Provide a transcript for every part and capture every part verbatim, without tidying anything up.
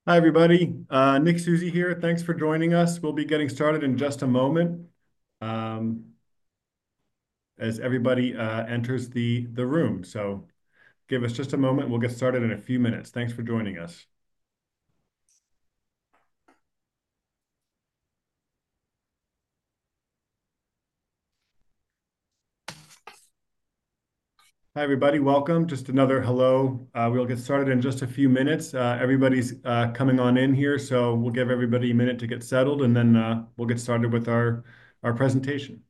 Hi, everybody. Uh, Nick Susie here. Thanks for joining us. We'll be getting started in just a moment um, as everybody uh, enters the, the room. So give us just a moment. We'll get started in a few minutes. Thanks for joining us. Hi, everybody. Welcome. Just another hello. Uh, we'll get started in just a few minutes. Uh, everybody's uh, coming on in here, so we'll give everybody a minute to get settled, and then uh, we'll get started with our, our presentation.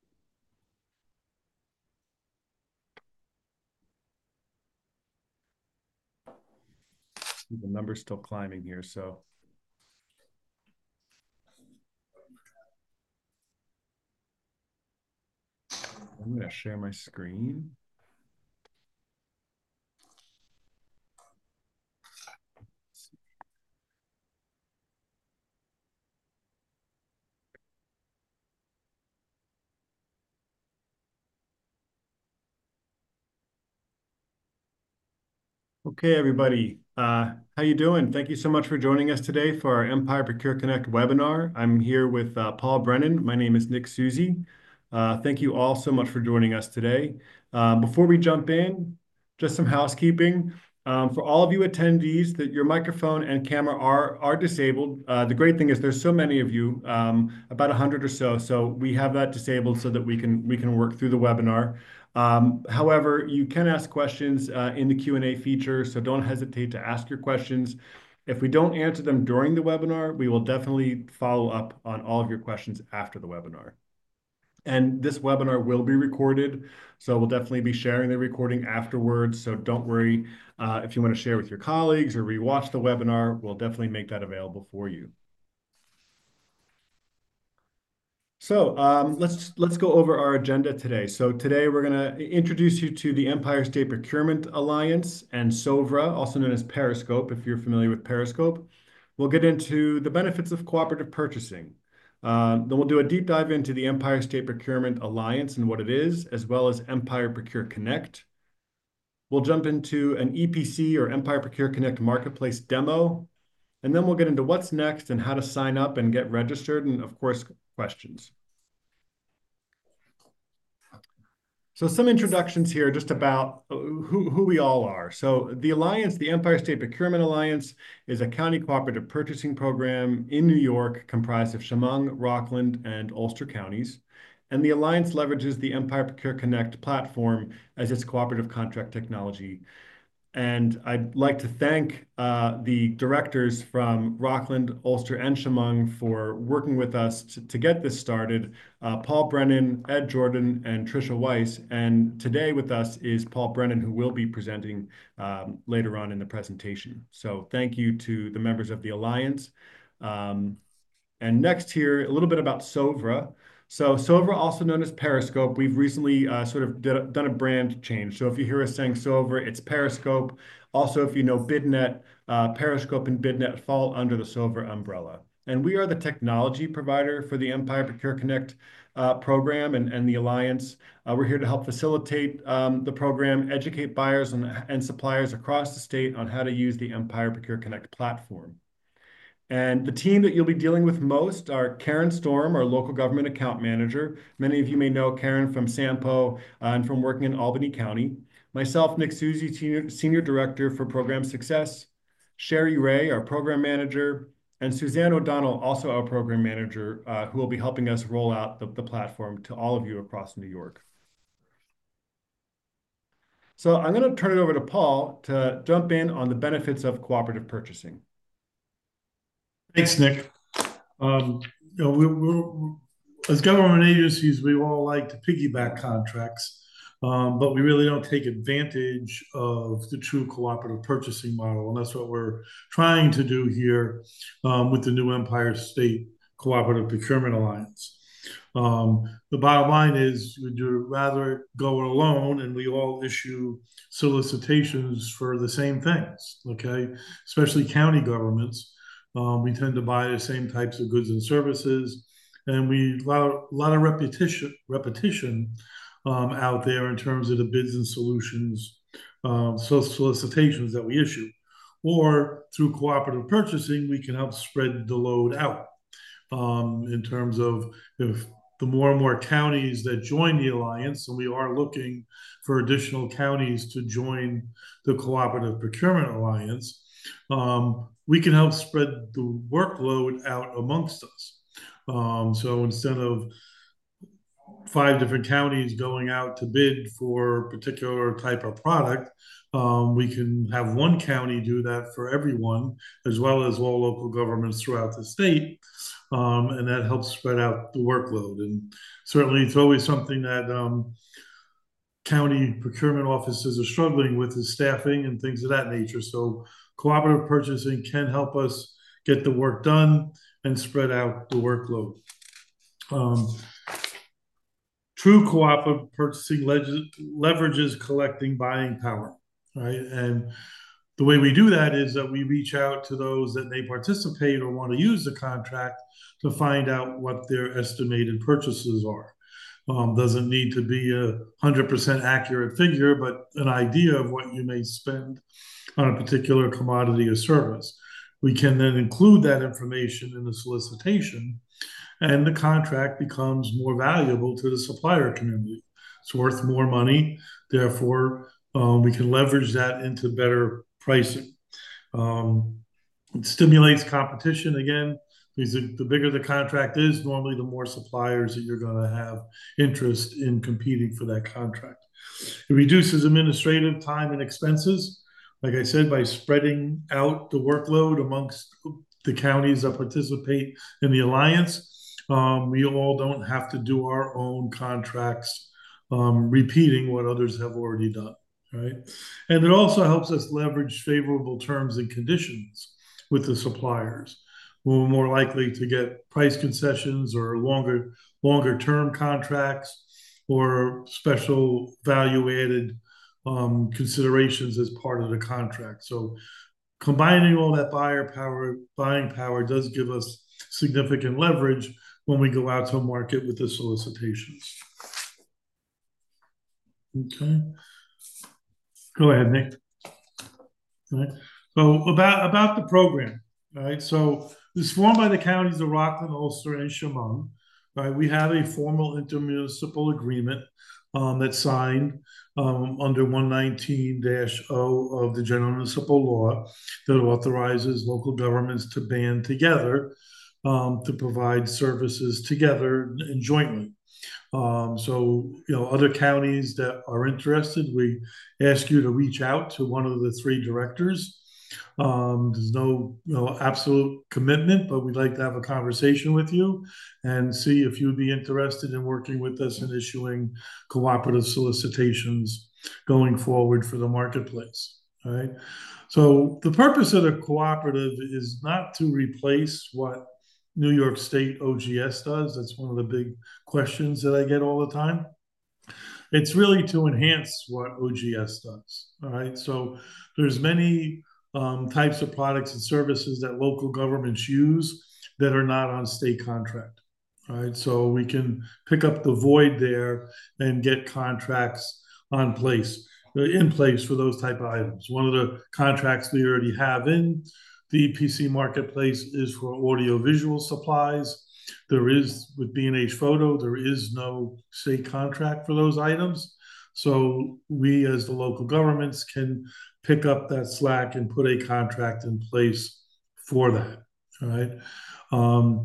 The number's still climbing here, so I'm going to share my screen. Okay, everybody. Uh, how you doing? Thank you so much for joining us today for our Empire Procure Connect webinar. I'm here with uh, Paul Brennan. My name is Nick Susie. Uh, thank you all so much for joining us today. Uh, before we jump in, just some housekeeping. Um, for all of you attendees, that your microphone and camera are are disabled. Uh, the great thing is there's so many of you, um, about a hundred or so. So we have that disabled so that we can we can work through the webinar. Um, however, you can ask questions uh, in the Q and A feature, so don't hesitate to ask your questions. If we don't answer them during the webinar, we will definitely follow up on all of your questions after the webinar. And this webinar will be recorded, so we'll definitely be sharing the recording afterwards. So don't worry, uh, if you want to share with your colleagues or rewatch the webinar, we'll definitely make that available for you. So um, let's let's go over our agenda today. So today we're going to introduce you to the Empire State Procurement Alliance and SOVRA, also known as Periscope, if you're familiar with Periscope. We'll get into the benefits of cooperative purchasing. Um, then we'll do a deep dive into the Empire State Procurement Alliance and what it is, as well as Empire Procure Connect. We'll jump into an E P C or Empire Procure Connect Marketplace demo, and then we'll get into what's next and how to sign up and get registered, and of course, questions. So some introductions here just about who, who we all are. So the Alliance, the Empire State Procurement Alliance, is a county cooperative purchasing program in New York comprised of Chemung, Rockland, and Ulster counties. And the Alliance leverages the Empire Procure Connect platform as its cooperative contract technology. And I'd like to thank uh, the directors from Rockland, Ulster, and Chemung for working with us to, to get this started. Uh, Paul Brennan, Ed Jordan, and Tricia Weiss. And today with us is Paul Brennan, who will be presenting um, later on in the presentation. So thank you to the members of the Alliance. Um, and next here, a little bit about SOVRA. So SOVRA, also known as Periscope, we've recently uh, sort of did a, done a brand change. So if you hear us saying SOVRA, it's Periscope. Also, if you know BidNet, uh, Periscope and BidNet fall under the SOVRA umbrella. And we are the technology provider for the Empire Procure Connect uh, program and, and the Alliance. Uh, we're here to help facilitate um, the program, educate buyers and, and suppliers across the state on how to use the Empire Procure Connect platform. And the team that you'll be dealing with most are Karen Storm, our local government account manager. Many of you may know Karen from Sampo uh, and from working in Albany County. Myself, Nick Susie, Senior, Senior Director for Program Success. Sherry Ray, our program manager. And Suzanne O'Donnell, also our program manager, uh, who will be helping us roll out the, the platform to all of you across New York. So I'm going to turn it over to Paul to jump in on the benefits of cooperative purchasing. Thanks, Nick. Um, you know, we, we're, as government agencies, we all like to piggyback contracts, um, but we really don't take advantage of the true cooperative purchasing model, and that's what we're trying to do here um, with the new Empire State Cooperative Procurement Alliance. Um, the bottom line is, would you rather go it alone, and we all issue solicitations for the same things, okay? Especially county governments. Um, we tend to buy the same types of goods and services, and we a lot of, a lot of repetition repetition um, out there in terms of the bids and solutions, um, so solicitations that we issue. or through cooperative purchasing, we can help spread the load out um, in terms of if the more and more counties that join the alliance, and we are looking for additional counties to join the cooperative procurement alliance, um, we can help spread the workload out amongst us. Um, so instead of five different counties going out to bid for a particular type of product, um, we can have one county do that for everyone, as well as all local governments throughout the state. Um, and that helps spread out the workload. And certainly, it's always something that um, county procurement offices are struggling with is staffing and things of that nature. So, cooperative purchasing can help us get the work done and spread out the workload. Um, True cooperative purchasing leverages collecting buying power, right? And the way we do that is that we reach out to those that may participate or want to use the contract to find out what their estimated purchases are. Um, doesn't need to be a one hundred percent accurate figure, but an idea of what you may spend on a particular commodity or service. We can then include that information in the solicitation, and the contract becomes more valuable to the supplier community. It's worth more money. Therefore, um, we can leverage that into better pricing. Um, it stimulates competition again, because the, the bigger the contract is, normally the more suppliers that you're going to have interest in competing for that contract. It reduces administrative time and expenses, like I said, by spreading out the workload amongst the counties that participate in the alliance. Um, we all don't have to do our own contracts, um, repeating what others have already done, right? And it also helps us leverage favorable terms and conditions with the suppliers. We're more likely to get price concessions or longer, longer term contracts or special value added um, considerations as part of the contract. So combining all that buyer power, buying power does give us significant leverage when we go out to market with the solicitations. Okay. Go ahead, Nick. All right. So about, about the program, all right? So it's formed by the counties of Rockland, Ulster, and Chemung. Right? We have a formal intermunicipal agreement um, that's signed um, under one nineteen dash zero of the General Municipal Law that authorizes local governments to band together um, to provide services together and jointly. Um, so, you know, other counties that are interested, we ask you to reach out to one of the three directors. Um, there's no, you know, absolute commitment, but we'd like to have a conversation with you and see if you'd be interested in working with us and issuing cooperative solicitations going forward for the marketplace. All right. So the purpose of the cooperative is not to replace what New York State O G S does. That's one of the big questions that I get all the time. It's really to enhance what O G S does. All right. So there's many um, types of products and services that local governments use that are not on state contract. All right. So we can pick up the void there and get contracts on place, in place for those type of items. One of the contracts we already have in the E P C marketplace is for audiovisual supplies. There is, with B and H Photo, there is no state contract for those items. So we, as the local governments, can pick up that slack and put a contract in place for that. All right. Um,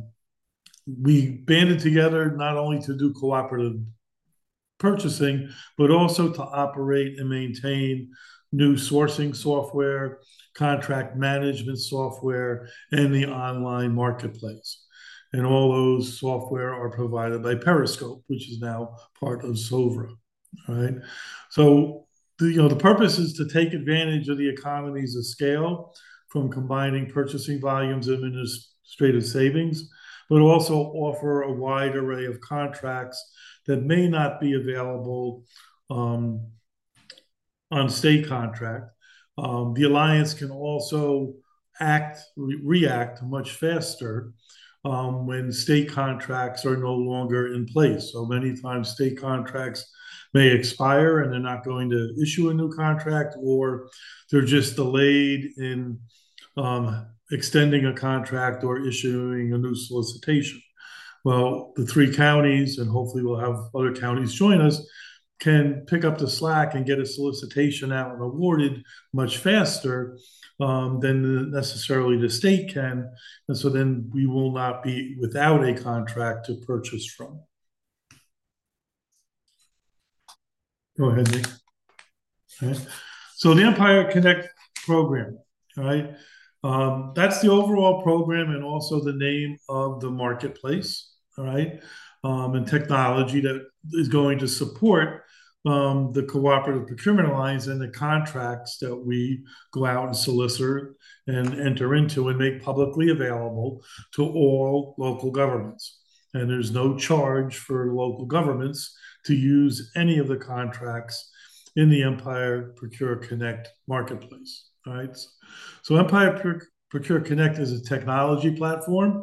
we banded together not only to do cooperative purchasing, but also to operate and maintain new sourcing software, contract management software, and the online marketplace. And all those software are provided by Periscope, which is now part of Sovra. All right. So, the, you know, the purpose is to take advantage of the economies of scale from combining purchasing volumes and administrative savings, but also offer a wide array of contracts that may not be available um, on state contract. Um, the alliance can also act, re- react much faster um, when state contracts are no longer in place. So many times state contracts may expire and they're not going to issue a new contract, or they're just delayed in um, extending a contract or issuing a new solicitation. Well, the three counties, and hopefully we'll have other counties join us, can pick up the slack and get a solicitation out and awarded much faster um, than necessarily the state can. And so then we will not be without a contract to purchase from. Go ahead, Nick. Okay. So the Empire Connect program, all right? Um, that's the overall program and also the name of the marketplace, all right? Um, and technology that is going to support um, the Cooperative Procurement Alliance and the contracts that we go out and solicit and enter into and make publicly available to all local governments. And there's no charge for local governments to use any of the contracts in the Empire Procure Connect marketplace. All right. So Empire Procure Connect is a technology platform.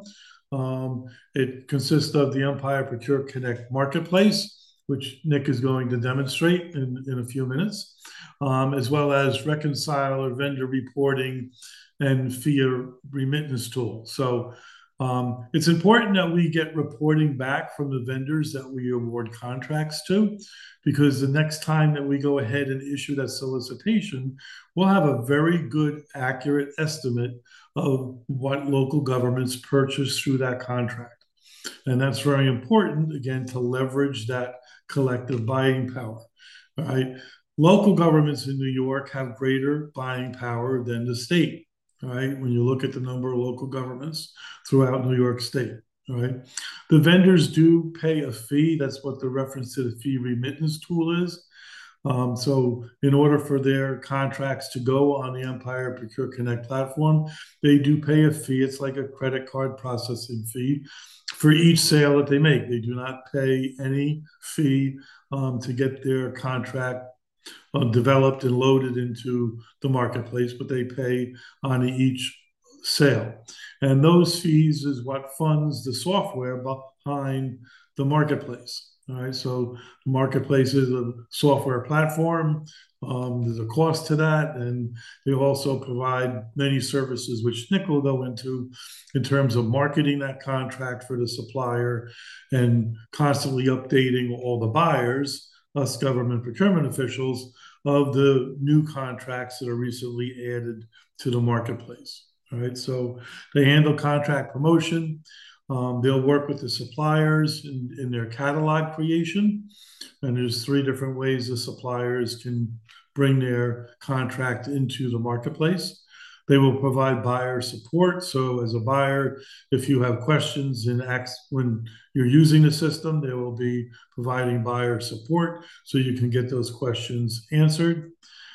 Um, it consists of the Empire Procure Connect marketplace, which Nick is going to demonstrate in, in a few minutes, um, as well as reconciler, vendor reporting, and F I A remittance tool. So um, it's important that we get reporting back from the vendors that we award contracts to, because the next time that we go ahead and issue that solicitation, we'll have a very good, accurate estimate of what local governments purchase through that contract. And that's very important, again, to leverage that collective buying power. All right. Local governments in New York have greater buying power than the state. All right. When you look at the number of local governments throughout New York State. All right. The vendors do pay a fee. That's what the reference to the fee remittance tool is. Um, so in order for their contracts to go on the Empire Procure Connect platform, they do pay a fee. It's like a credit card processing fee for each sale that they make. They do not pay any fee um, to get their contract uh, developed and loaded into the marketplace, but they pay on each sale. And those fees is what funds the software behind the marketplace. All right, so the marketplace is a software platform. Um, there's a cost to that, and they also provide many services, which Nick will go into, in terms of marketing that contract for the supplier and constantly updating all the buyers, us government procurement officials, of the new contracts that are recently added to the marketplace. All right, so they handle contract promotion. Um, they'll work with the suppliers in, in their catalog creation. And there's three different ways the suppliers can bring their contract into the marketplace. They will provide buyer support. So as a buyer, if you have questions and acts when you're using the system, they will be providing buyer support so you can get those questions answered.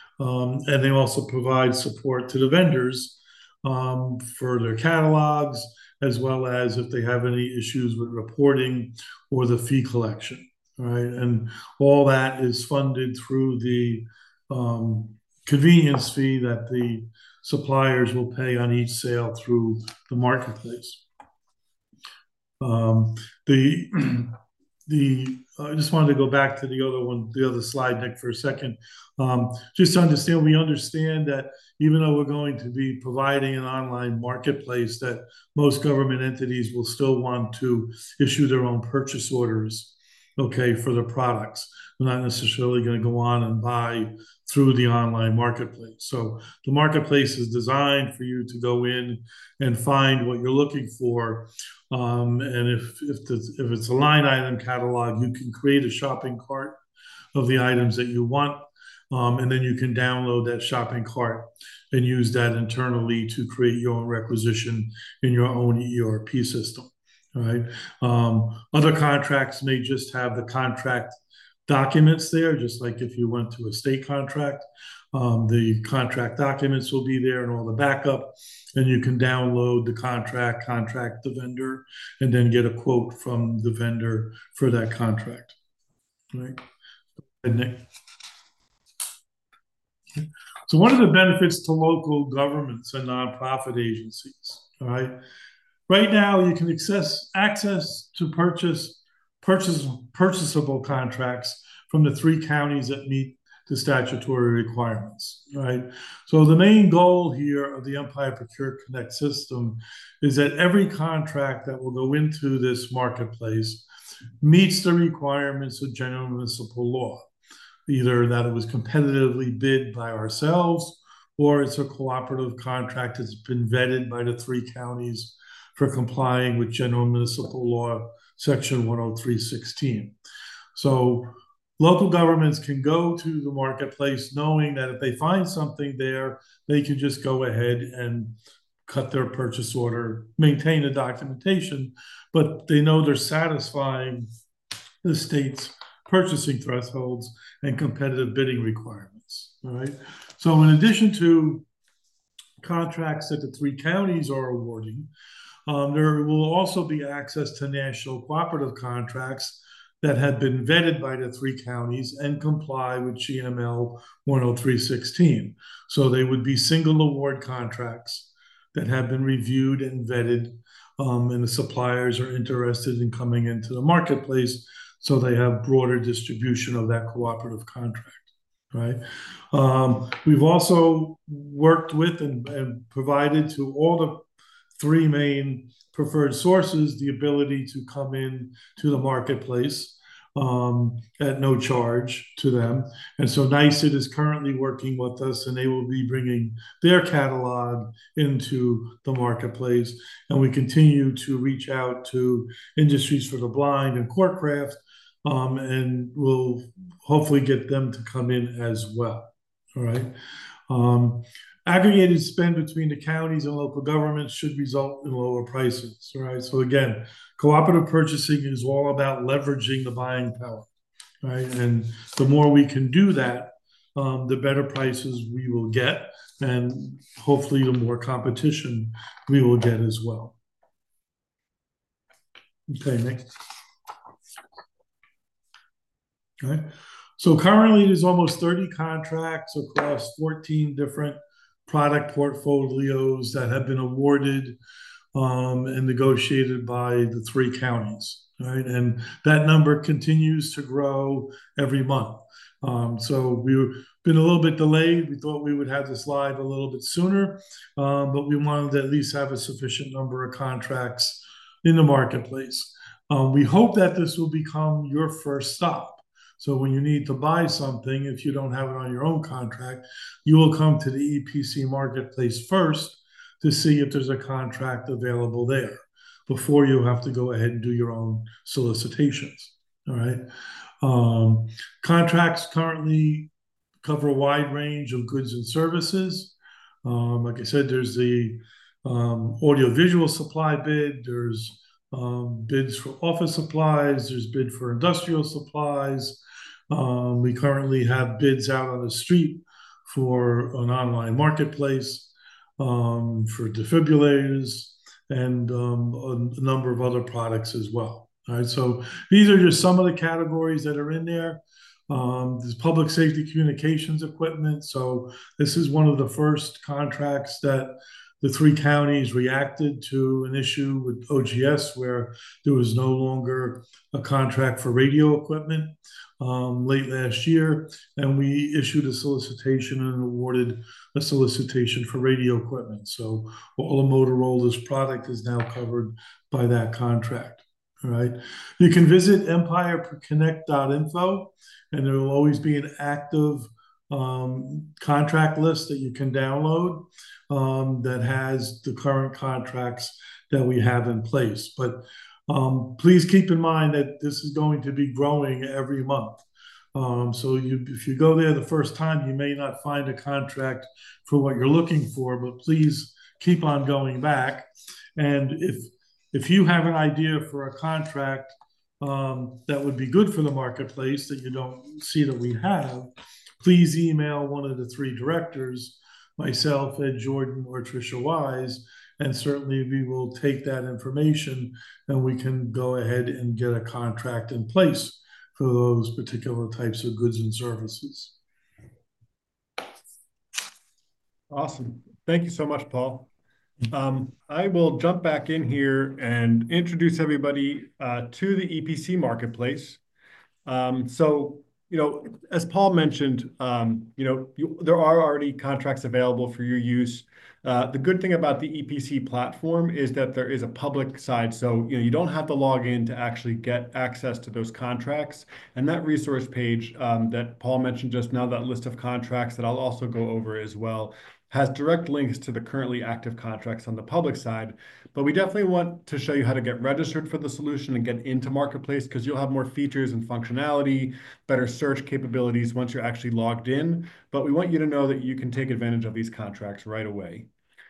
Um, and they also provide support to the vendors um, for their catalogs, as well as if they have any issues with reporting or the fee collection, right? And all that is funded through the um, convenience fee that the suppliers will pay on each sale through the marketplace. Um, the the I just wanted to go back to the other one, the other slide, Nick, for a second. Um, just to understand, we understand that even though we're going to be providing an online marketplace, that most government entities will still want to issue their own purchase orders, okay, for the products. They're not necessarily going to go on and buy through the online marketplace. So the marketplace is designed for you to go in and find what you're looking for. Um, and if if, the, if it's a line item catalog, you can create a shopping cart of the items that you want. Um, and then you can download that shopping cart and use that internally to create your own requisition in your own E R P system. All right. Um, other contracts may just have the contract documents there, just like if you went to a state contract. Um, the contract documents will be there and all the backup, and you can download the contract, contract the vendor, and then get a quote from the vendor for that contract. All right. And Nick. So one of the benefits to local governments and nonprofit agencies, all right, right now you can access access to purchase purchase purchasable contracts from the three counties that meet the statutory requirements, right? So the main goal here of the Empire Procure Connect system is that every contract that will go into this marketplace meets the requirements of general municipal law, either that it was competitively bid by ourselves or it's a cooperative contract that's been vetted by the three counties for complying with general municipal law, section one oh three sixteen. So local governments can go to the marketplace knowing that if they find something there, they can just go ahead and cut their purchase order, maintain the documentation, but they know they're satisfying the state's purchasing thresholds and competitive bidding requirements. All right. So in addition to contracts that the three counties are awarding, um, there will also be access to national cooperative contracts that have been vetted by the three counties and comply with G M L one oh three sixteen. So they would be single award contracts that have been reviewed and vetted, um, and the suppliers are interested in coming into the marketplace, so they have broader distribution of that cooperative contract, right? Um, we've also worked with and, and provided to all the three main preferred sources the ability to come in to the marketplace um, at no charge to them. And so NYSED is currently working with us, and they will be bringing their catalog into the marketplace. And we continue to reach out to Industries for the Blind and Courtcraft, um, and we'll hopefully get them to come in as well. All right. Um, aggregated spend between the counties and local governments should result in lower prices, right? So again, cooperative purchasing is all about leveraging the buying power, right? And the more we can do that, um, the better prices we will get, and hopefully the more competition we will get as well. Okay, next. Okay. So currently there's almost thirty contracts across fourteen different product portfolios that have been awarded um, and negotiated by the three counties, right? And that number continues to grow every month. Um, so we've been a little bit delayed. We thought we would have this live a little bit sooner, um, but we wanted to at least have a sufficient number of contracts in the marketplace. Um, we hope that this will become your first stop. So when you need to buy something, if you don't have it on your own contract, you will come to the E P C marketplace first to see if there's a contract available there before you have to go ahead and do your own solicitations. All right. Um, contracts currently cover a wide range of goods and services. Um, like I said, there's the um, audiovisual supply bid, there's um, bids for office supplies, there's bid for industrial supplies. Um, we currently have bids out on the street for an online marketplace, um, for defibrillators, and um, a, a number of other products as well. All right, so these are just some of the categories that are in there. Um, there's public safety communications equipment. So this is one of the first contracts that the three counties reacted to an issue with O G S where there was no longer a contract for radio equipment um, late last year. And we issued a solicitation and awarded a solicitation for radio equipment. So all of Motorola's product is now covered by that contract. All right. You can visit empire connect dot info, and there will always be an active um, contract list that you can download um, that has the current contracts that we have in place. But um, please keep in mind that this is going to be growing every month. Um, so you, if you go there the first time, you may not find a contract for what you're looking for, but please keep on going back. And if if you have an idea for a contract um, that would be good for the marketplace that you don't see that we have, please email one of the three directors, myself, Ed Jordan, or Tricia Wise, and certainly we will take that information and we can go ahead and get a contract in place for those particular types of goods and services. Awesome. Thank you so much, Paul. Um, I will jump back in here and introduce everybody uh, to the E P C marketplace. Um, so you know, as Paul mentioned, um, you know, you, there are already contracts available for your use. Uh, the good thing about the E P C platform is that there is a public side, so you know you don't have to log in to actually get access to those contracts. And that resource page um, that Paul mentioned just now, that list of contracts that I'll also go over as well, has direct links to the currently active contracts on the public side. But we definitely want to show you how to get registered for the solution and get into Marketplace because you'll have more features and functionality, better search capabilities once you're actually logged in. But we want you to know that you can take advantage of these contracts right away.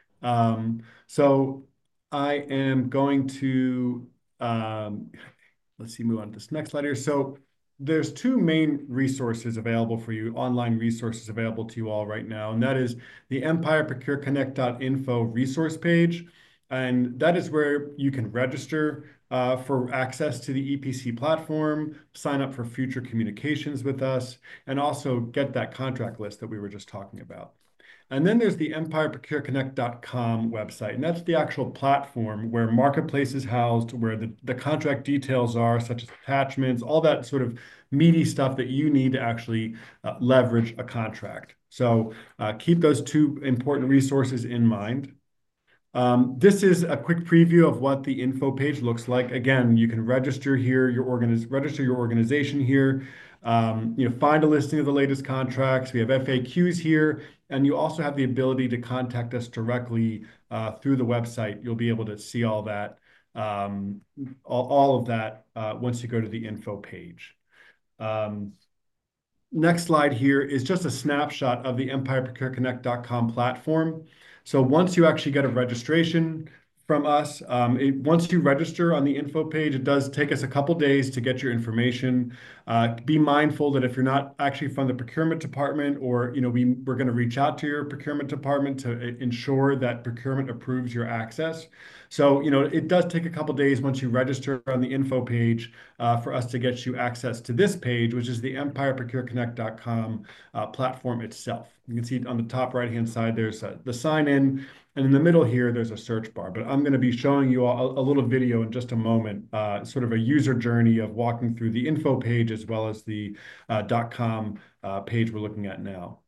Um, so I am going to, um, let's see, move on to this next slide here. So there's two main resources available for you, online resources available to you all right now, and that is the empire procure connect dot info resource page. And that is where you can register uh, for access to the E P C platform, sign up for future communications with us, and also get that contract list that we were just talking about. And then there's the empire procure connect dot com website, and that's the actual platform where Marketplace is housed, where the, the contract details are, such as attachments, all that sort of meaty stuff that you need to actually uh, leverage a contract. So uh, keep those two important resources in mind. Um, this is a quick preview of what the info page looks like. Again, you can register here, your organiz register your organization here. Um, you know, find a listing of the latest contracts. We have F A Qs here, and you also have the ability to contact us directly uh, through the website. You'll be able to see all that, um, all, all of that uh, once you go to the info page. Um, Next slide here is just a snapshot of the empire procure connect dot com platform. So once you actually get a registration from us, um, it, once you register on the info page, it does take us a couple days to get your information. Uh, be mindful that if you're not actually from the procurement department, or you know, we, we're going to reach out to your procurement department to ensure that procurement approves your access. So, you know, it does take a couple days once you register on the info page uh, for us to get you access to this page, which is the empire procure connect dot com uh, platform itself. You can see on the top right-hand side, there's uh, the sign in, and in the middle here, there's a search bar. But I'm going to be showing you all a, a little video in just a moment, uh, sort of a user journey of walking through the info page as well as the uh, .com uh, page we're looking at now.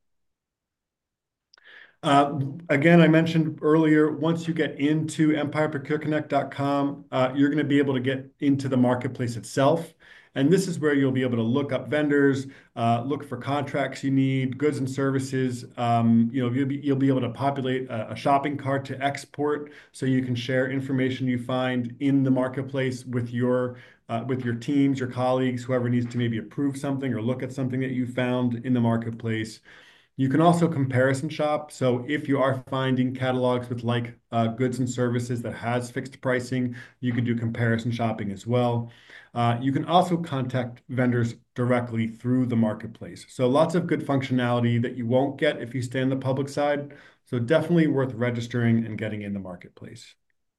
Uh, again, I mentioned earlier, once you get into empire procure connect dot com, uh, you're going to be able to get into the marketplace itself. And this is where you'll be able to look up vendors, uh, look for contracts you need, goods and services. Um, you know, you'll be, you'll be able to populate a, a shopping cart to export, so you can share information you find in the marketplace with your uh, with your teams, your colleagues, whoever needs to maybe approve something or look at something that you found in the marketplace. You can also comparison shop. So if you are finding catalogs with like uh, goods and services that has fixed pricing, you can do comparison shopping as well. Uh, you can also contact vendors directly through the marketplace. So lots of good functionality that you won't get if you stay on the public side. So definitely worth registering and getting in the marketplace.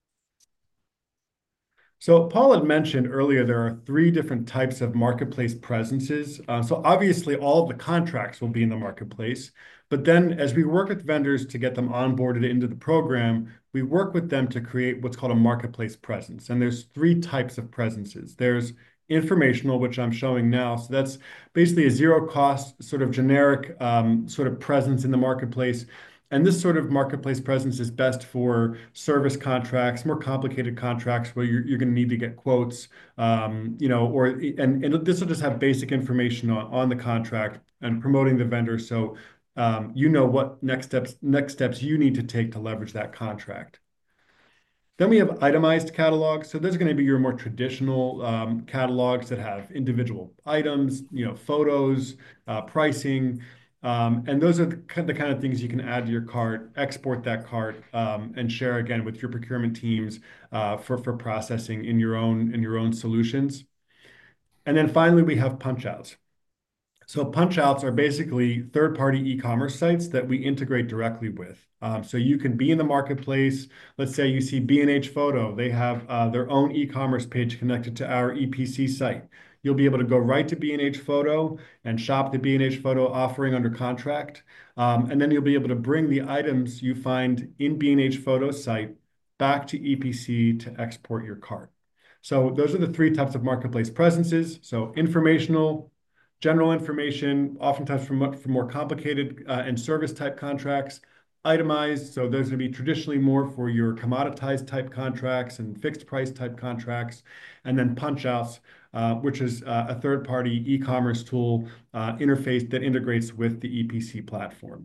So Paul had mentioned earlier there are three different types of marketplace presences. Uh, so obviously all of the contracts will be in the marketplace, but then as we work with vendors to get them onboarded into the program, we work with them to create what's called a marketplace presence. And there's three types of presences. There's informational, which I'm showing now. So that's basically a zero cost sort of generic um, sort of presence in the marketplace. And this sort of marketplace presence is best for service contracts, more complicated contracts where you're, you're going to need to get quotes, um, you know, or and, and this will just have basic information on, on the contract and promoting the vendor, so um, you know what next steps next steps you need to take to leverage that contract. Then we have itemized catalogs. So those are going to be your more traditional um, catalogs that have individual items, you know, photos, uh, pricing. Um, and those are the, the kind of things you can add to your cart, export that cart, um, and share again with your procurement teams uh, for, for processing in your own in your own solutions. And then finally, we have punch outs. So punch outs are basically third-party e-commerce sites that we integrate directly with. Um, so you can be in the marketplace. Let's say you see B and H Photo. They have uh, their own e-commerce page connected to our E P C site. You'll be able to go right to B and H Photo and shop the B and H Photo offering under contract. Um, and then you'll be able to bring the items you find in B and H Photo site back to E P C to export your cart. So those are the three types of marketplace presences. So informational, general information, oftentimes for, mo- for more complicated uh, and service type contracts. Itemized, so those are going to be traditionally more for your commoditized type contracts and fixed price type contracts. And then punch outs, uh, which is uh, a third party e-commerce tool uh, interface that integrates with the E P C platform.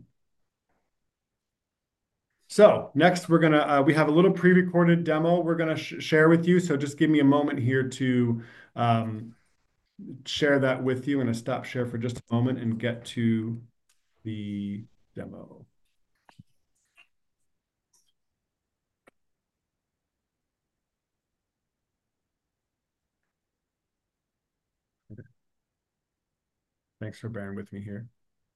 So next we're gonna, uh, we have a little pre-recorded demo we're gonna sh share with you. So just give me a moment here to um, share that with you. I'm gonna stop share for just a moment and get to the demo. Thanks for bearing with me here.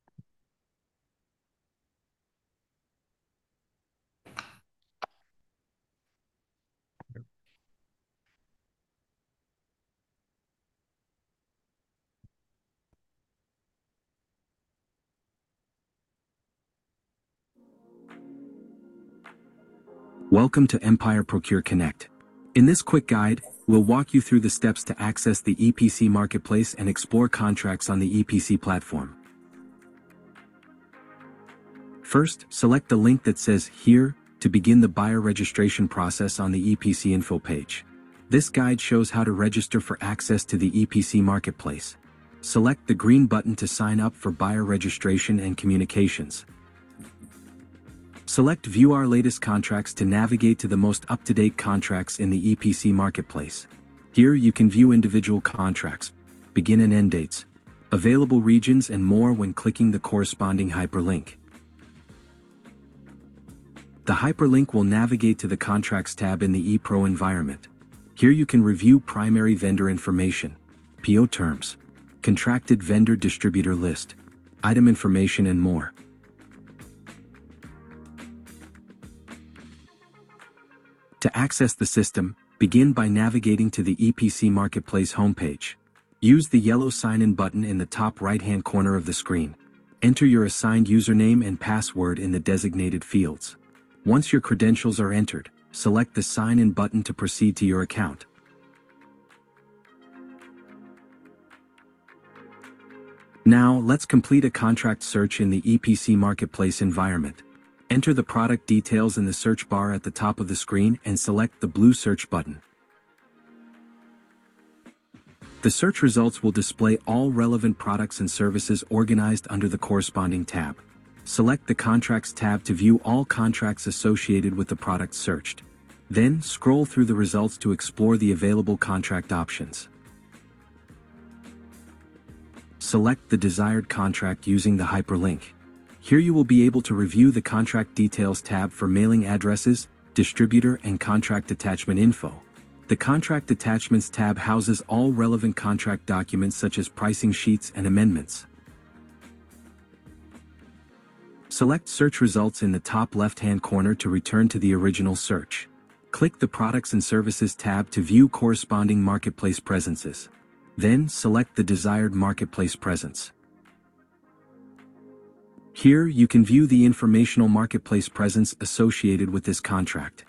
Welcome to Empire Procure Connect. In this quick guide, we'll walk you through the steps to access the E P C marketplace and explore contracts on the E P C platform. First, select the link that says Here to begin the buyer registration process on the E P C info page. This guide shows how to register for access to the E P C marketplace. Select the green button to sign up for buyer registration and communications. Select View Our Latest Contracts to navigate to the most up-to-date contracts in the E P C marketplace. Here you can view individual contracts, begin and end dates, available regions and more when clicking the corresponding hyperlink. The hyperlink will navigate to the Contracts tab in the ePro environment. Here you can review primary vendor information, P O terms, contracted vendor distributor list, item information and more. To access the system, begin by navigating to the E P C Marketplace homepage. Use the yellow sign-in button in the top right-hand corner of the screen. Enter your assigned username and password in the designated fields. Once your credentials are entered, select the sign-in button to proceed to your account. Now, let's complete a contract search in the E P C Marketplace environment. Enter the product details in the search bar at the top of the screen and select the blue search button. The search results will display all relevant products and services organized under the corresponding tab. Select the Contracts tab to view all contracts associated with the product searched. Then, scroll through the results to explore the available contract options. Select the desired contract using the hyperlink. Here you will be able to review the Contract Details tab for mailing addresses, distributor and contract attachment info. The Contract Attachments tab houses all relevant contract documents such as pricing sheets and amendments. Select Search Results in the top left-hand corner to return to the original search. Click the Products and Services tab to view corresponding marketplace presences. Then, select the desired marketplace presence. Here, you can view the informational marketplace presence associated with this contract.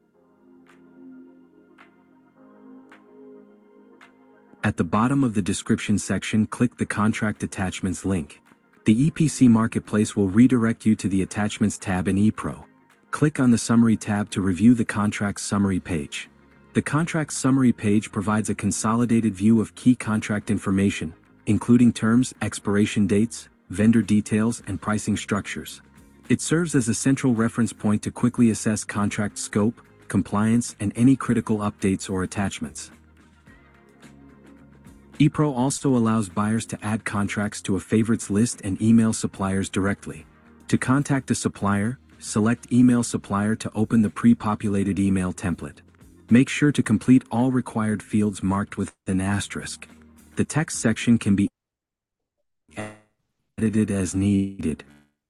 At the bottom of the description section, click the Contract Attachments link. The E P C Marketplace will redirect you to the Attachments tab in ePro. Click on the Summary tab to review the contract summary page. The contract summary page provides a consolidated view of key contract information, including terms, expiration dates, vendor details, and pricing structures. It serves as a central reference point to quickly assess contract scope, compliance, and any critical updates or attachments. ePro also allows buyers to add contracts to a favorites list and email suppliers directly. To contact a supplier, select Email Supplier to open the pre-populated email template. Make sure to complete all required fields marked with an asterisk. The text section can be edited as needed.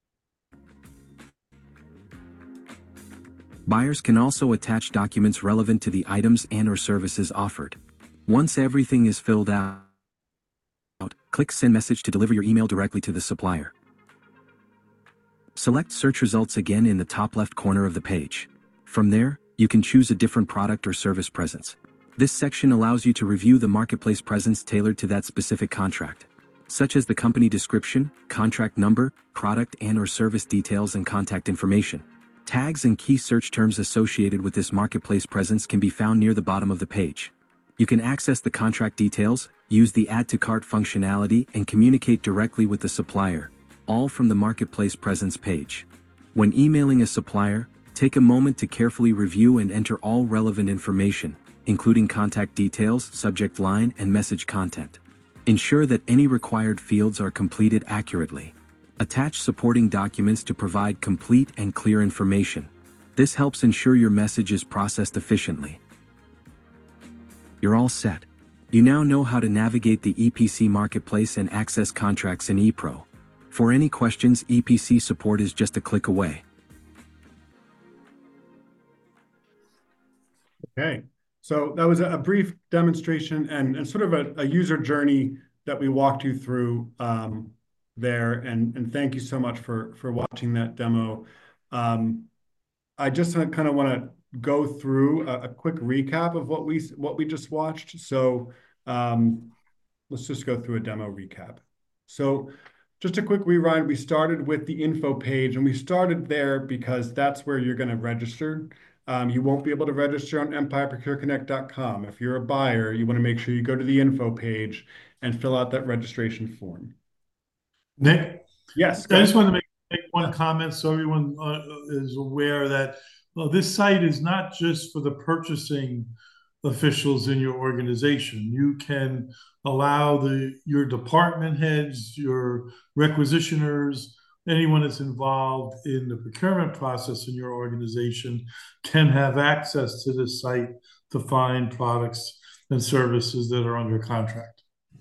Buyers can also attach documents relevant to the items and/or services offered. Once everything is filled out, click Send Message to deliver your email directly to the supplier. Select Search Results again in the top left corner of the page. From there, you can choose a different product or service presence. This section allows you to review the marketplace presence tailored to that specific contract. such as the company description, contract number, product and or service details and contact information. Tags and key search terms associated with this marketplace presence can be found near the bottom of the page. You can access the contract details, use the add to cart functionality and communicate directly with the supplier, all from the marketplace presence page. When emailing a supplier, take a moment to carefully review and enter all relevant information, including contact details, subject line, and message content. Ensure that any required fields are completed accurately. Attach supporting documents to provide complete and clear information. This helps ensure your message is processed efficiently. You're all set. You now know how to navigate the E P C marketplace and access contracts in ePro. For any questions, E P C support is just a click away. Okay, so that was a brief demonstration and, and sort of a, a user journey that we walked you through um, there. And, and thank you so much for, for watching that demo. Um, I just kind of want to go through a, a quick recap of what we what we just watched. So um, let's just go through a demo recap. So just a quick rewind. We started with the info page, and we started there because that's where you're going to register. Um, you won't be able to register on empire procure connect dot com. If you're a buyer, you want to make sure you go to the info page and fill out that registration form. Nick? Yes. I just want to make, make one comment so everyone uh, is aware that well, this site is not just for the purchasing officials in your organization. You can allow the your department heads, your requisitioners, anyone that's involved in the procurement process in your organization can have access to this site to find products and services that are under contract.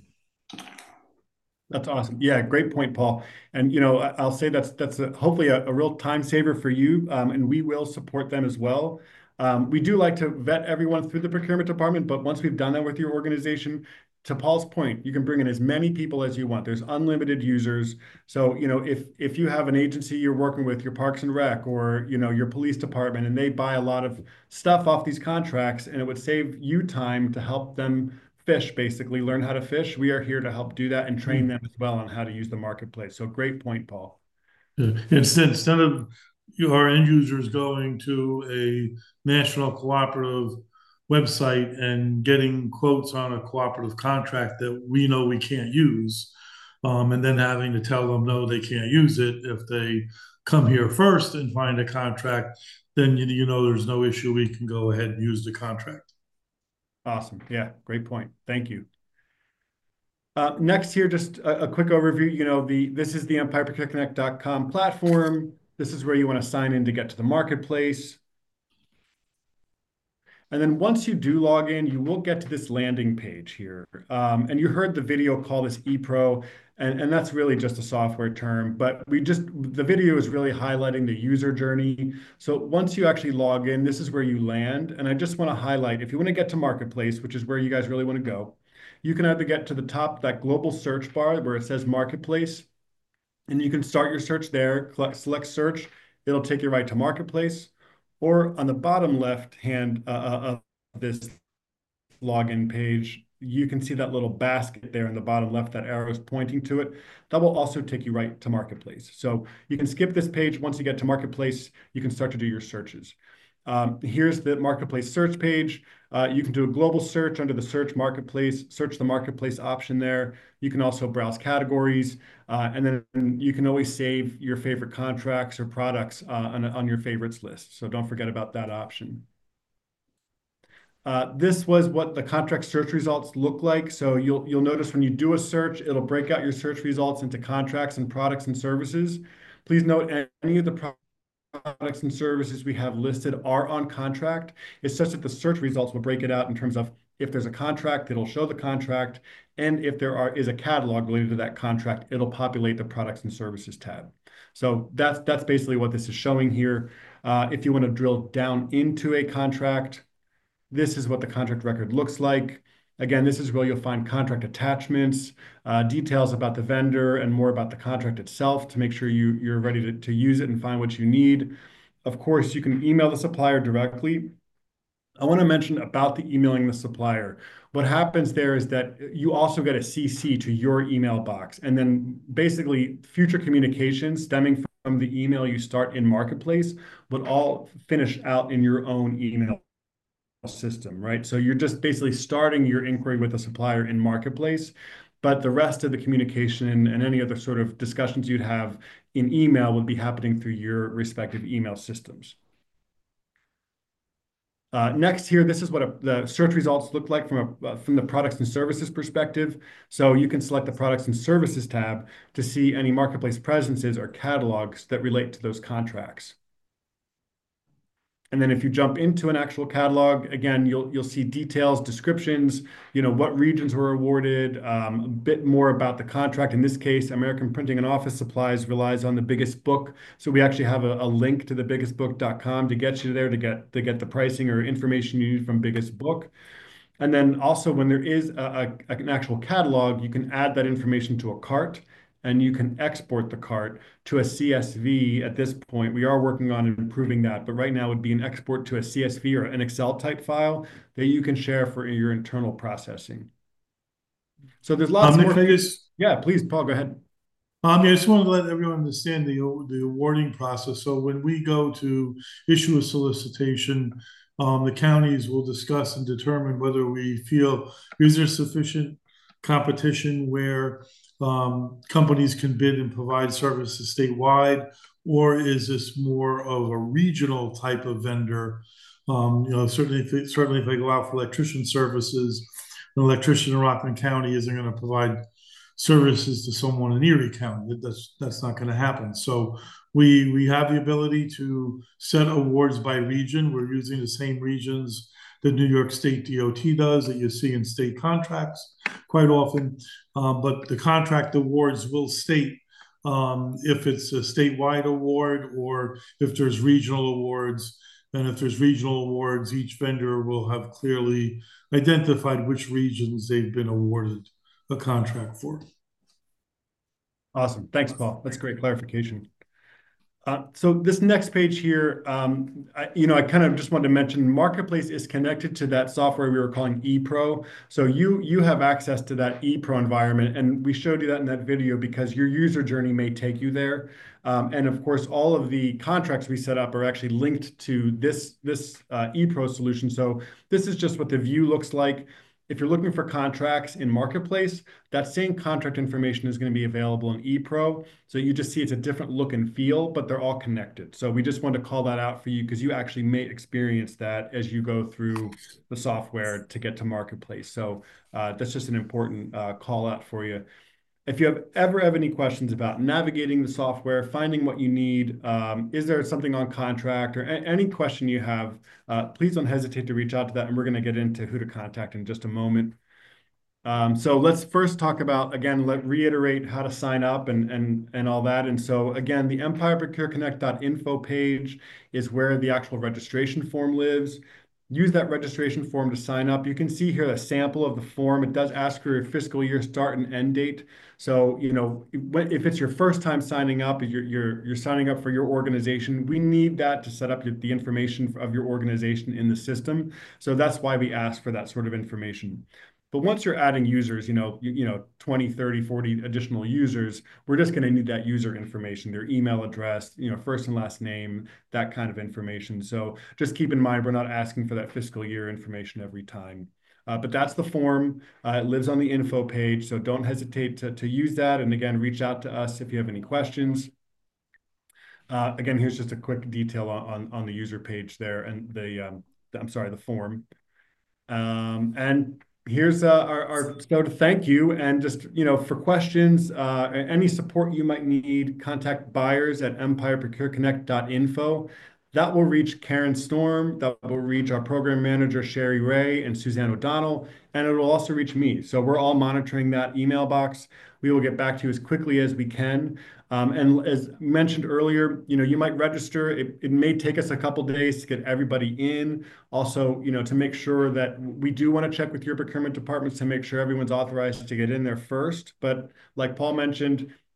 That's awesome. Yeah, great point, Paul. And you know, I'll say that's that's a, hopefully a, a real time saver for you, um, and we will support them as well. Um, we do like to vet everyone through the procurement department, but once we've done that with your organization, to Paul's point, you can bring in as many people as you want. There's unlimited users. So, you know, if if you have an agency you're working with, your Parks and Rec, or you know, your police department, and they buy a lot of stuff off these contracts, and it would save you time to help them fish, basically learn how to fish. We are here to help do that and train them as well on how to use the marketplace. So great point, Paul. Yeah. Instead, instead of our end users going to a national cooperative website and getting quotes on a cooperative contract that we know we can't use, um, and then having to tell them no, they can't use it. If they come here first and find a contract, then you, you know there's no issue. We can go ahead and use the contract. Awesome. Yeah, great point. Thank you. Uh, next here, just a, a quick overview. You know, the this is the empire procure connect dot com platform. This is where you want to sign in to get to the marketplace. And then once you do log in, you will get to this landing page here. Um, and you heard the video call this ePro, and, and that's really just a software term. But we just, the video is really highlighting the user journey. So once you actually log in, this is where you land. And I just want to highlight, if you want to get to Marketplace, which is where you guys really want to go, you can either get to the top, that global search bar where it says Marketplace, and you can start your search there, select search. It'll take you right to Marketplace. Or on the bottom left hand uh, of this login page, you can see that little basket there in the bottom left, that arrow is pointing to it. That will also take you right to Marketplace. So you can skip this page. Once you get to Marketplace, you can start to do your searches. Um, here's the Marketplace search page. Uh, you can do a global search under the search Marketplace, search the Marketplace option there. You can also browse categories, uh, and then you can always save your favorite contracts or products uh, on, on your favorites list. So don't forget about that option. Uh, this was what the contract search results look like. So you'll, you'll notice when you do a search, it'll break out your search results into contracts and products and services. Please note any of the products products and services we have listed are on contract. It's such that the search results will break it out in terms of if there's a contract, it'll show the contract, and if there are is a catalog related to that contract, it'll populate the products and services tab. So that's that's basically what this is showing here. Uh, if you want to drill down into a contract, this is what the contract record looks like. Again, this is where you'll find contract attachments, uh, details about the vendor, and more about the contract itself to make sure you, you're ready to, to use it and find what you need. Of course, you can email the supplier directly I want to mention about the emailing the supplier. What happens there is that you also get a C C to your email box. And then basically future communications stemming from the email you start in Marketplace would all finish out in your own email system, right? So you're just basically starting your inquiry with a supplier in Marketplace, but the rest of the communication and, and any other sort of discussions you'd have in email would be happening through your respective email systems. Uh, next here, this is what a, the search results look like from a, uh, from the products and services perspective. So you can select the products and services tab to see any marketplace presences or catalogs that relate to those contracts. And then if you jump into an actual catalog, again, you'll you'll see details, descriptions, you know, what regions were awarded, um, a bit more about the contract. In this case, American Printing and Office Supplies relies on the Biggest Book. So we actually have a, a link to the biggest book dot com to get you there to get to get the pricing or information you need from Biggest Book. And then also when there is a, a, an actual catalog, you can add that information to a cart and you can export the cart to a C S V at this point. We are working on improving that, but right now it would be an export to a C S V or an Excel type file that you can share for your internal processing. So there's lots Um, Nick, more. I just, Yeah, please, Paul, go ahead. um, yeah, I just want to let everyone understand the, the awarding process. So when we go to issue a solicitation, um, the counties will discuss and determine whether we feel, is there sufficient competition where um, companies can bid and provide services statewide, or is this more of a regional type of vendor? Um, you know, certainly if it, certainly if they go out for electrician services, an electrician in Rockland County isn't going to provide services to someone in Erie County. That's that's not going to happen. So we we have the ability to set awards by region. We're using the same regions that New York State D O T does that you see in state contracts quite often. Um, but the contract awards will state um, if it's a statewide award or if there's regional awards. And if there's regional awards, each vendor will have clearly identified which regions they've been awarded a contract for. Awesome. Thanks, Paul. That's great clarification. Uh, so this next page here, um, I, you know, I kind of just wanted to mention Marketplace is connected to that software we were calling ePro. So you you have access to that ePro environment, and we showed you that in that video because your user journey may take you there. Um, and of course, all of the contracts we set up are actually linked to this this uh, ePro solution. So this is just what the view looks like. If you're looking for contracts in Marketplace, that same contract information is going to be available in ePro. So you just see it's a different look and feel, but they're all connected. So we just want to call that out for you because you actually may experience that as you go through the software to get to Marketplace. So uh, that's just an important uh, call out for you. If you have ever have any questions about navigating the software, finding what you need, um, is there something on contract or any question you have, uh, please don't hesitate to reach out to that. And we're going to get into who to contact in just a moment. Um, so let's first talk about, again, let reiterate how to sign up and, and, and all that. And so again, the empire procure connect dot info page is where the actual registration form lives. Use that registration form to sign up. You can see here a sample of the form. It does ask for your fiscal year start and end date. So, you know, if it's your first time signing up, you're, you're, you're signing up for your organization, we need that to set up the information of your organization in the system. So that's why we ask for that sort of information. But once you're adding users, you know, you, you know, twenty, thirty, forty additional users, we're just going to need that user information, their email address, you know, first and last name, that kind of information. So just keep in mind, we're not asking for that fiscal year information every time. Uh, but that's the form. Uh, it lives on the info page. So don't hesitate to, to use that. And again, reach out to us if you have any questions. Uh, again, here's just a quick detail on, on, on the user page there and the, um, the I'm sorry, the form. Um, and here's uh, our, our so to thank you and just, you know, for questions, uh, any support you might need, contact buyers at empire procure connect dot info. That will reach Karen Storm, that will reach our program manager, Sherry Ray and Suzanne O'Donnell, and it will also reach me. So we're all monitoring that email box. We will get back to you as quickly as we can. Um, and as mentioned earlier, you know, you might register. It, it may take us a couple days to get everybody in. Also, you know, to make sure that we do want to check with your procurement departments to make sure everyone's authorized to get in there first. But like Paul mentioned,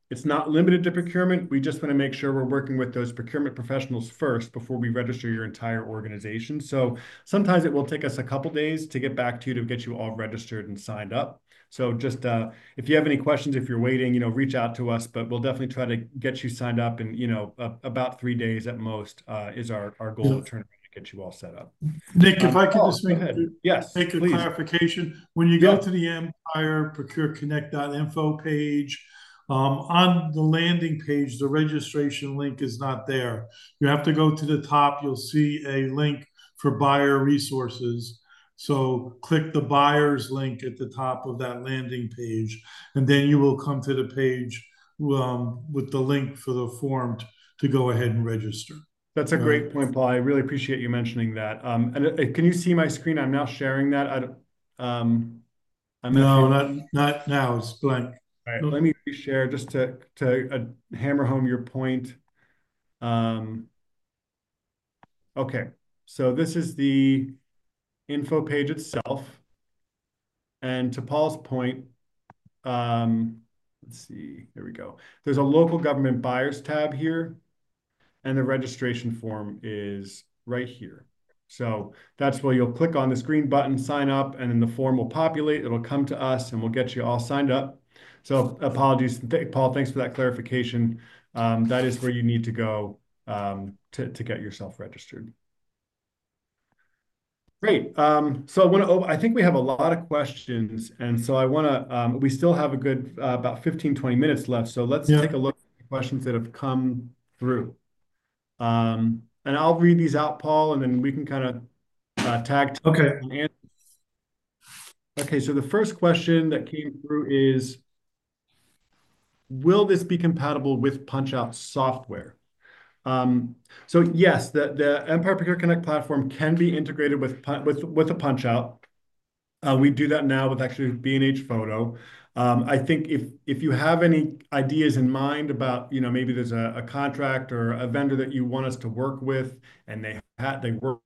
It's not limited to procurement. We just want to make sure we're working with those procurement professionals first before we register your entire organization. So sometimes it will take us a couple days to get back to you to get you all registered and signed up. So just uh, if you have any questions, if you're waiting, you know, reach out to us, but we'll definitely try to get you signed up in, you know, uh, about three days at most uh, is our, our goal Yeah. to turn around and get you all set up. Nick, if Um, I could Paul, just go make, ahead. Yes, make a please. clarification. When you go Yeah. to the Empire Procure Connect info page, um, on the landing page, the registration link is not there. You have to go to the top. You'll see a link for buyer resources. So click the buyers link at the top of that landing page, and then you will come to the page um, with the link for the form t- to go ahead and register. That's a Right. great point, Paul. I really appreciate you mentioning that. Um, and uh, can you see my screen? I'm now sharing that. I don't, um, I'm No, actually, not not now. It's blank. all right, let me share just to, to uh, hammer home your point. Um, okay, so this is the info page itself. And to Paul's point, um, let's see, here we go. There's a local government buyers tab here, and the registration form is right here. So that's where you'll click on this green button, sign up, and then the form will populate. It'll come to us and we'll get you all signed up. So apologies, th Paul, thanks for that clarification. Um, that is where you need to go um, to, to get yourself registered. Great. Um, so I want to, I think we have a lot of questions. And so I want to, um, we still have a good uh, about fifteen, twenty minutes left. So let's Yeah. take a look at the questions that have come through. Um, and I'll read these out, Paul, and then we can kind of uh, tag. Okay. And okay, so the first question that came through is, will this be compatible with Punch-Out software? Um, so yes, the, the Empire Procure Connect platform can be integrated with, with, with a Punch-Out. Uh, we do that now with actually B and H Photo. Um, I think if if you have any ideas in mind about, you know, maybe there's a, a contract or a vendor that you want us to work with, and they had they work.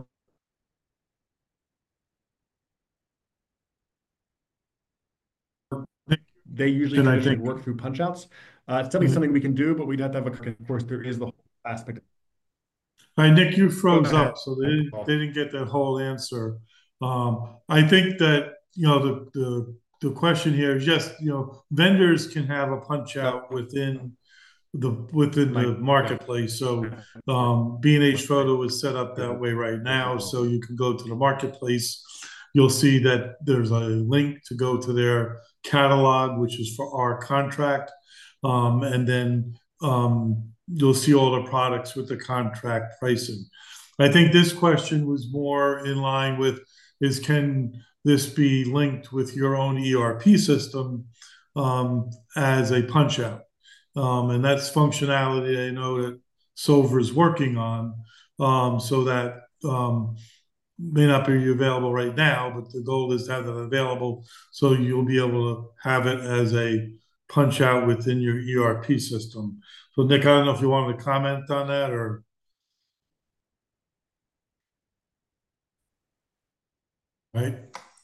They usually And I traditionally think, work through punch outs. Uh, it's definitely yeah. something we can do, but we'd have to have a, of course, there is the whole aspect. All right, Nick, you froze Go ahead, up, so they didn't, Paul. they didn't get that whole answer. Um, I think that, you know, the, the, the question here is just, you know, vendors can have a punch out within the, within the marketplace. So, um, B and H Photo is set up that way right now. So you can go to the marketplace. You'll see that there's a link to go to their catalog, which is for our contract. Um, and then, um, you'll see all the products with the contract pricing. I think this question was more in line with is can this be linked with your own E R P system um, as a punch out? Um, and that's functionality I know that Solver is working on, um, so that um, may not be available right now, but the goal is to have it available so you'll be able to have it as a punch out within your E R P system. So Nick, I don't know if you wanted to comment on that or. Right.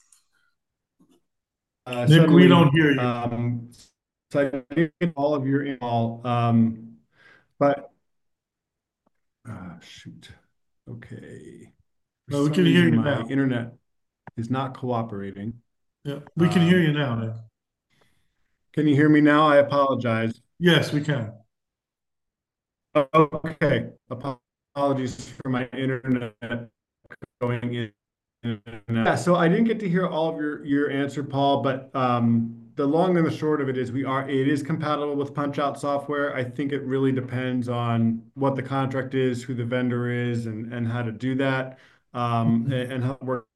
Uh, Nick, we don't certainly, hear you. um, so I get all of your email, um, but uh, shoot, okay. For No, we some can hear reason, you my now. internet is not cooperating. Yeah, we can hear Um, you now, Nick. can you hear me now? I apologize. Yes, we can. Okay, apologies for my internet going in. Yeah, so I didn't get to hear all of your your answer, Paul, but um, the long and the short of it is we are it is compatible with Punch-Out software. I think it really depends on what the contract is, who the vendor is, and and how to do that, um, and, and how it works.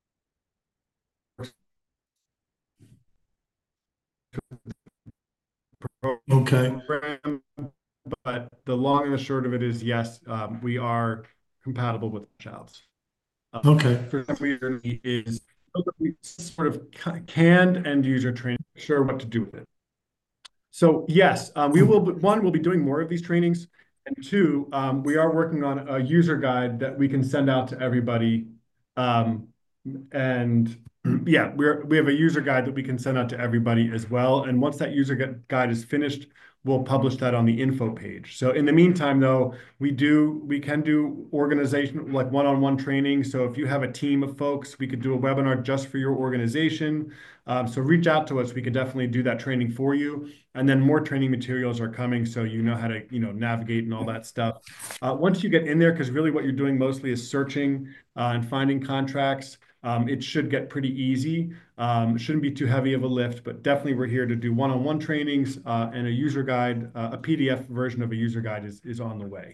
Okay. But the long and the short of it is yes, um, we are compatible with Punch-Outs. Uh, Okay. For some reason, he is sort of canned end user training, sure what to do with it. So yes, um, we will, one, we'll be doing more of these trainings. And two, um, we are working on a user guide that we can send out to everybody. Um, and yeah, we're, we have a user guide that we can send out to everybody as well. And once that user guide is finished, we'll publish that on the info page. So in the meantime, though, we do we can do organization like one-on-one training. So if you have a team of folks, we could do a webinar just for your organization. Um, so reach out to us. We could definitely do that training for you. And then more training materials are coming, so you know how to you know navigate and all that stuff. Uh, once you get in there, because really what you're doing mostly is searching uh, and finding contracts. Um, it should get pretty easy. Um, shouldn't be too heavy of a lift, but definitely we're here to do one-on-one trainings uh, and a user guide. Uh, a P D F version of a user guide is, is on the way.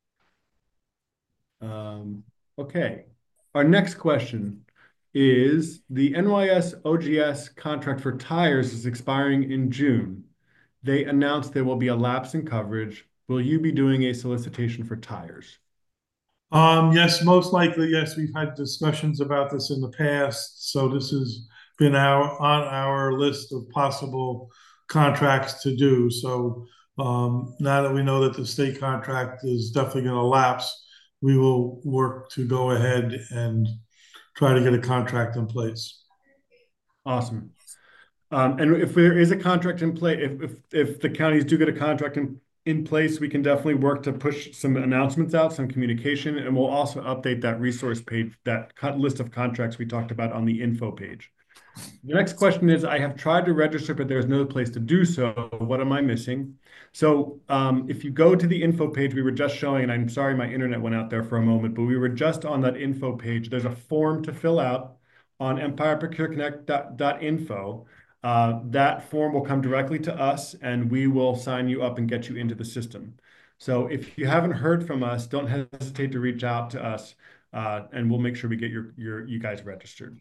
Um, okay. Our next question is the N Y S O G S contract for tires is expiring in June. They announced there will be a lapse in coverage. Will you be doing a solicitation for tires? Um, yes, most likely, yes. We've had discussions about this in the past, so this has been our on our list of possible contracts to do. So um, now that we know that the state contract is definitely going to lapse, we will work to go ahead and try to get a contract in place. Awesome. Um, and if there is a contract in play, if, if, if the counties do get a contract in, in place, we can definitely work to push some announcements out, some communication, and we'll also update that resource page, that list of contracts we talked about on the info page. The next question is, I have tried to register, but there's no place to do so. What am I missing? So um, if you go to the info page we were just showing, and I'm sorry my internet went out there for a moment, but we were just on that info page. There's a form to fill out on empire procure connect dot info. Uh, that form will come directly to us, and we will sign you up and get you into the system. So if you haven't heard from us, don't hesitate to reach out to us, uh, and we'll make sure we get your, your you guys registered.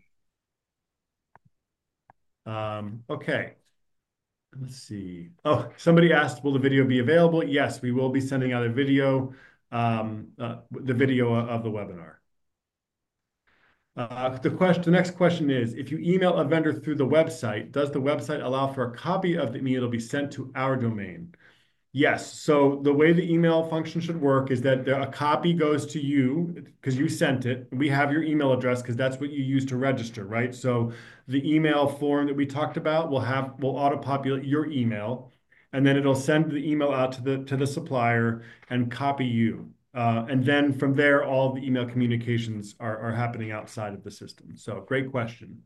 Um, okay. Let's see. Oh, somebody asked, will the video be available? Yes, we will be sending out a video, um, uh, the video of the webinar. Uh, the question, the next question is, if you email a vendor through the website, does the website allow for a copy of the email to be sent to our domain? Yes. So the way the email function should work is that the, a copy goes to you because you sent it. We have your email address because that's what you use to register, right? So the email form that we talked about will have will auto-populate your email, and then it'll send the email out to the to the supplier and copy you. Uh, and then from there, all the email communications are, are happening outside of the system. So great question.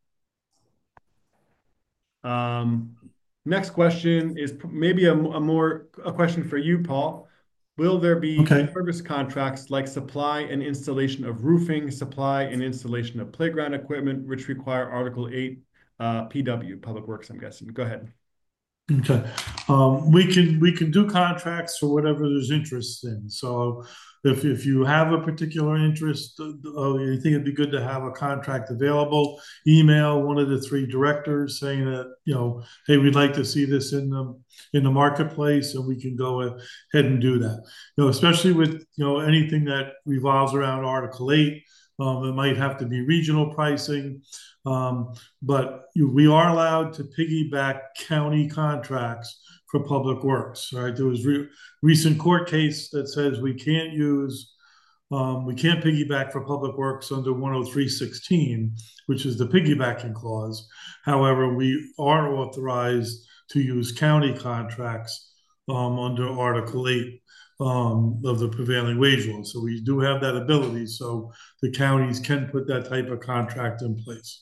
Um, next question is maybe a, a more a question for you, Paul. Will there be Okay. service contracts like supply and installation of roofing, supply and installation of playground equipment, which require Article eight uh, P W, Public Works, I'm guessing? Go ahead. Okay. Um, we can we can do contracts for whatever there's interest in. So if if you have a particular interest, uh, you think it'd be good to have a contract available, email one of the three directors saying that, you know, hey, we'd like to see this in the in the marketplace, and we can go ahead and do that. You know, especially with, you know, anything that revolves around Article eight. Um, it might have to be regional pricing. Um, but you, we are allowed to piggyback county contracts for public works, right? There was re recent court case that says we can't use, um, we can't piggyback for public works under one oh three sixteen, which is the piggybacking clause. However, we are authorized to use county contracts um, under Article eight um, of the prevailing wage law. So we do have that ability. So the counties can put that type of contract in place.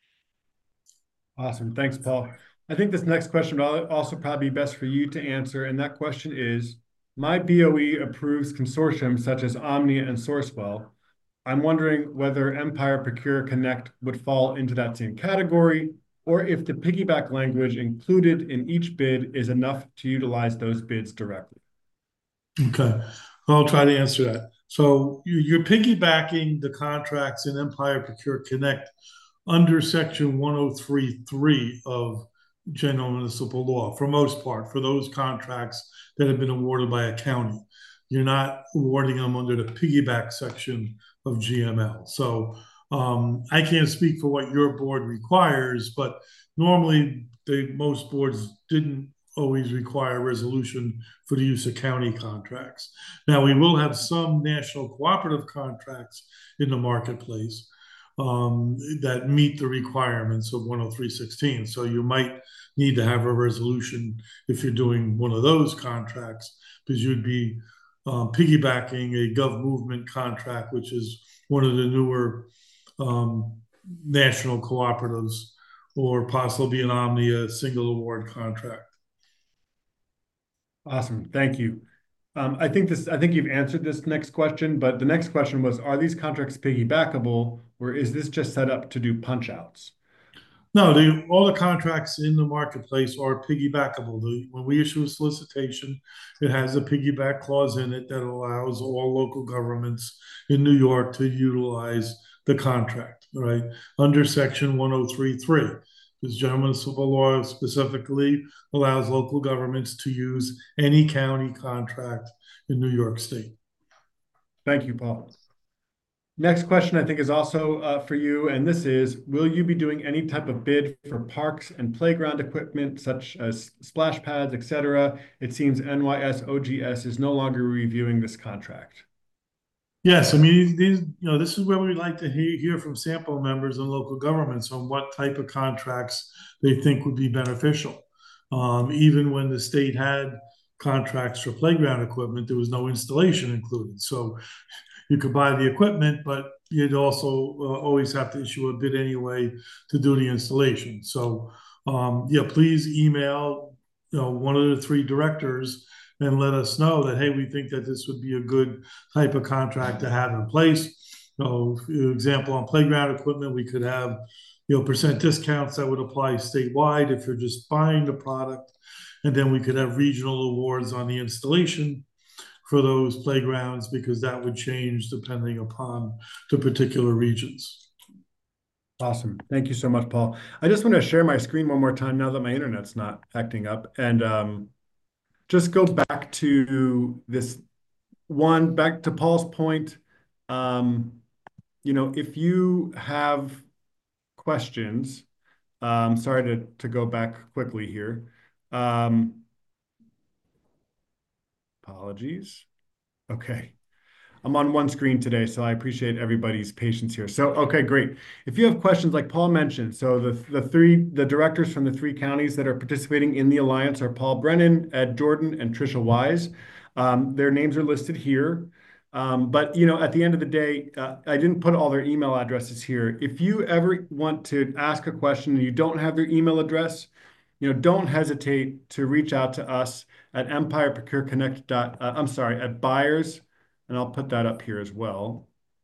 Awesome. Thanks, Paul. I think this next question will also probably be best for you to answer. And that question is, my B O E approves consortiums such as Omnia and Sourcewell. I'm wondering whether Empire Procure Connect would fall into that same category, or if the piggyback language included in each bid is enough to utilize those bids directly. Okay, I'll try to answer that. So you're piggybacking the contracts in Empire Procure Connect under section one oh three point three of general municipal law, for most part, for those contracts that have been awarded by a county. You're not awarding them under the piggyback section of G M L. So um, I can't speak for what your board requires, but normally they, most boards didn't always require resolution for the use of county contracts. Now, we will have some national cooperative contracts in the marketplace Um, that meet the requirements of one oh three sixteen. So you might need to have a resolution if you're doing one of those contracts, because you'd be um, piggybacking a gov movement contract, which is one of the newer um, national cooperatives, or possibly an Omnia single award contract. Awesome. Thank you. Um, I think this, I think you've answered this next question, but the next question was, are these contracts piggybackable, or is this just set up to do punch outs? No, the, all the contracts in the marketplace are piggybackable. The, when we issue a solicitation, it has a piggyback clause in it that allows all local governments in New York to utilize the contract, right? Under section one oh three three. Because general municipal law specifically allows local governments to use any county contract in New York State. Thank you, Paul. Next question, I think, is also uh, for you, and this is, will you be doing any type of bid for parks and playground equipment, such as splash pads, et cetera? It seems N Y S O G S is no longer reviewing this contract. Yes, I mean, these, you know, this is where we like to hear, hear from sample members and local governments on what type of contracts they think would be beneficial. Um, even when the state had contracts for playground equipment, there was no installation included. So you could buy the equipment, but you'd also uh, always have to issue a bid anyway to do the installation. So, um, yeah, please email, you know, one of the three directors and let us know that, hey, we think that this would be a good type of contract to have in place. So, for example, on playground equipment, we could have, you know, percent discounts that would apply statewide if you're just buying the product. And then we could have regional awards on the installation for those playgrounds, because that would change depending upon the particular regions. Awesome. Thank you so much, Paul. I just want to share my screen one more time now that my internet's not acting up. And um, just go back to this one, back to Paul's point. Um, you know, if you have questions, um, sorry to, to go back quickly here. Um, apologies. Okay. I'm on one screen today, so I appreciate everybody's patience here. So, okay, great. If you have questions, like Paul mentioned, so the, the three, the directors from the three counties that are participating in the Alliance are Paul Brennan, Ed Jordan, and Tricia Wise. Um, their names are listed here. Um, but, you know, at the end of the day, uh, I didn't put all their email addresses here. If you ever want to ask a question and you don't have their email address, you know, don't hesitate to reach out to us at Empire Procure Connect. Uh, I'm sorry, at buyers. And I'll put that up here as well.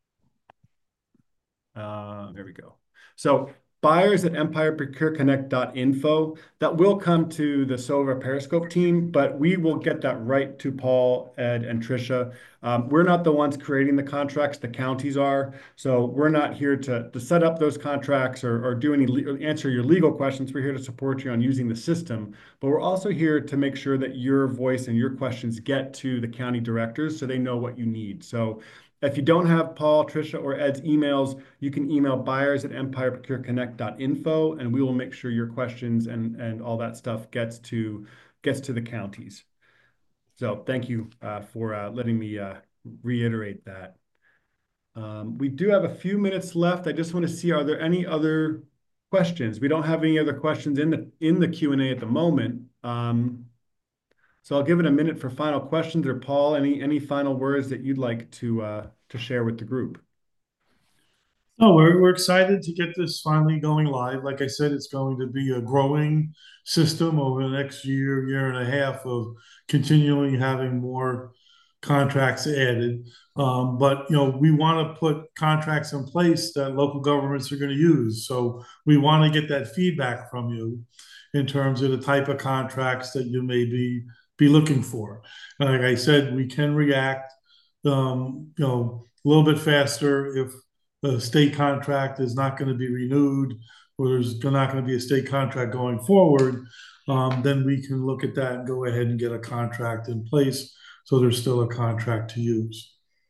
Uh, there we go. So buyers at empire procure connect dot info, that will come to the Sova Periscope team, but we will get that right to Paul, Ed, and Tricia. Um, we're not the ones creating the contracts, the counties are. So we're not here to, to set up those contracts or, or do any or answer your legal questions. We're here to support you on using the system, but we're also here to make sure that your voice and your questions get to the county directors so they know what you need. So if you don't have Paul, Tricia, or Ed's emails, you can email buyers at empire procure connect dot info, and we will make sure your questions and, and all that stuff gets to gets to the counties. So thank you uh, for uh, letting me uh, reiterate that. Um, we do have a few minutes left. I just want to see, are there any other questions? We don't have any other questions in the in the Q and A at the moment. Um, So I'll give it a minute for final questions. Or Paul, any any final words that you'd like to uh, to share with the group? Oh, we're, we're excited to get this finally going live. Like I said, it's going to be a growing system over the next year, year and a half of continually having more contracts added. Um, but, you know, we want to put contracts in place that local governments are going to use. So we want to get that feedback from you in terms of the type of contracts that you may be, be looking for. And like I said, we can react, um, you know, a little bit faster if the state contract is not going to be renewed, or there's not going to be a state contract going forward. Um, then we can look at that and go ahead and get a contract in place so there's still a contract to use.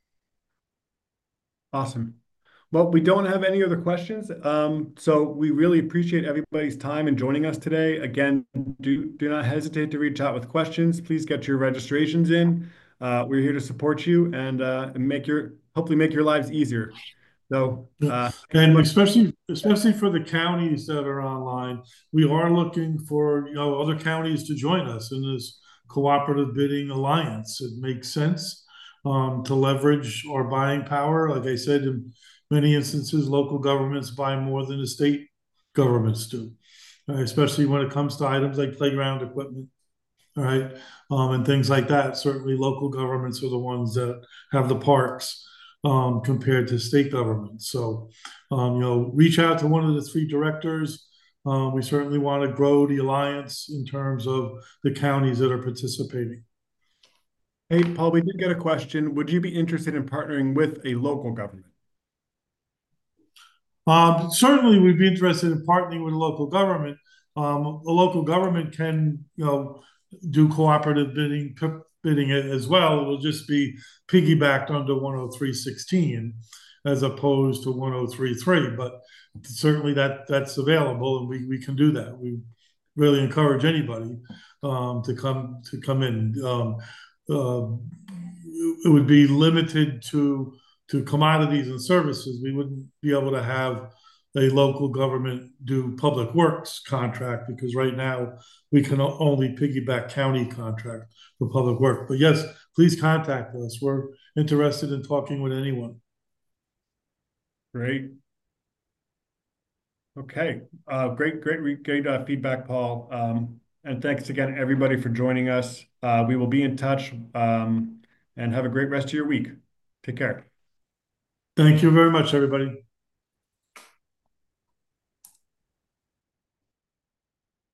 Awesome. Well, we don't have any other questions. Um, so we really appreciate everybody's time and joining us today. Again, do, do not hesitate to reach out with questions. Please get your registrations in. Uh, we're here to support you and, uh, and make your, hopefully make your lives easier. So, uh, And especially, especially for the counties that are online, we are looking for, you know, other counties to join us in this cooperative bidding alliance. It makes sense um, to leverage our buying power. Like I said, in many instances, local governments buy more than the state governments do, uh, especially when it comes to items like playground equipment, all right, um, and things like that. Certainly, local governments are the ones that have the parks um, compared to state governments. So, um, you know, reach out to one of the three directors. Uh, we certainly want to grow the alliance in terms of the counties that are participating. hey, Paul, we did get a question. Would you be interested in partnering with a local government? Um, certainly, we'd be interested in partnering with a local government. Um, the local government can, you know, do cooperative bidding bidding as well. It will just be piggybacked under one oh three sixteen as opposed to one oh three three. But certainly that that's available, and we, we can do that. We really encourage anybody um, to come to come in. Um, uh, it would be limited to to commodities and services. We wouldn't be able to have a local government do public works contract because right now we can only piggyback county contract for public work. But yes, please contact us. We're interested in talking with anyone. Great. Okay. Uh, great, great, great uh, feedback, Paul. Um, and thanks again, everybody, for joining us. Uh, we will be in touch, um, and have a great rest of your week. Take care. Thank you very much, everybody.